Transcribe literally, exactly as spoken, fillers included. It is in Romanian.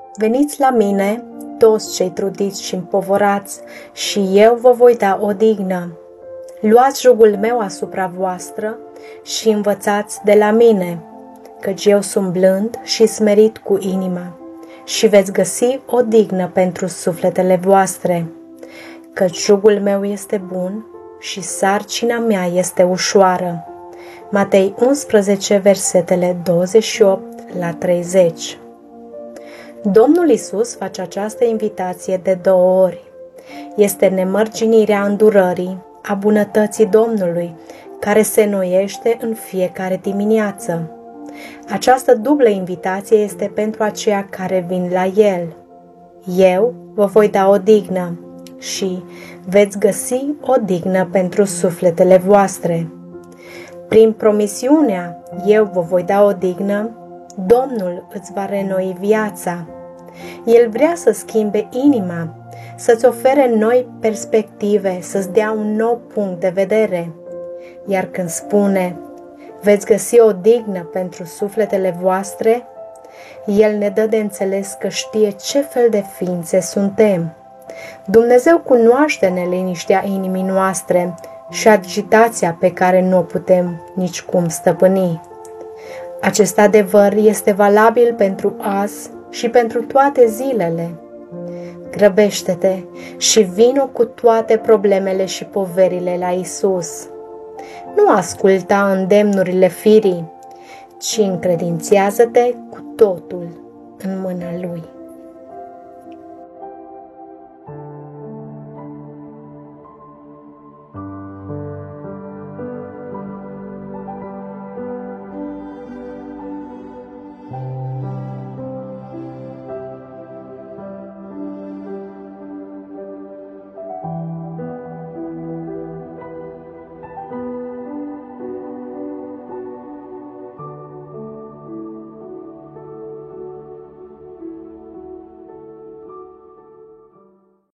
Veniți la mine, toți cei trudiți și împovorați, și eu vă voi da odihnă. Luați jugul meu asupra voastră și învățați de la mine, căci eu sunt blând și smerit cu inima, și veți găsi odihnă pentru sufletele voastre, căci jugul meu este bun și sarcina mea este ușoară. Matei unsprezece, versetele douăzeci și opt la treizeci. Domnul Iisus face această invitație de două ori. Este nemărginirea îndurării a bunătății Domnului, care se înnoiește în fiecare dimineață. Această dublă invitație este pentru aceia care vin la El. Eu vă voi da odihnă și veți găsi odihnă pentru sufletele voastre. Prin promisiunea eu vă voi da odihnă, Domnul îți va reînnoi viața. El vrea să schimbe inima, să-ți ofere noi perspective, să-ți dea un nou punct de vedere. Iar când spune, veți găsi odihnă pentru sufletele voastre, El ne dă de înțeles că știe ce fel de ființe suntem. Dumnezeu cunoaște neliniștea inimii noastre și agitația pe care nu o putem nicicum stăpâni. Acest adevăr este valabil pentru azi și pentru toate zilele. Grăbește-te și vino cu toate problemele și poverile la Isus. Nu asculta îndemnurile firii, ci încredințează-te cu totul în mâna Lui.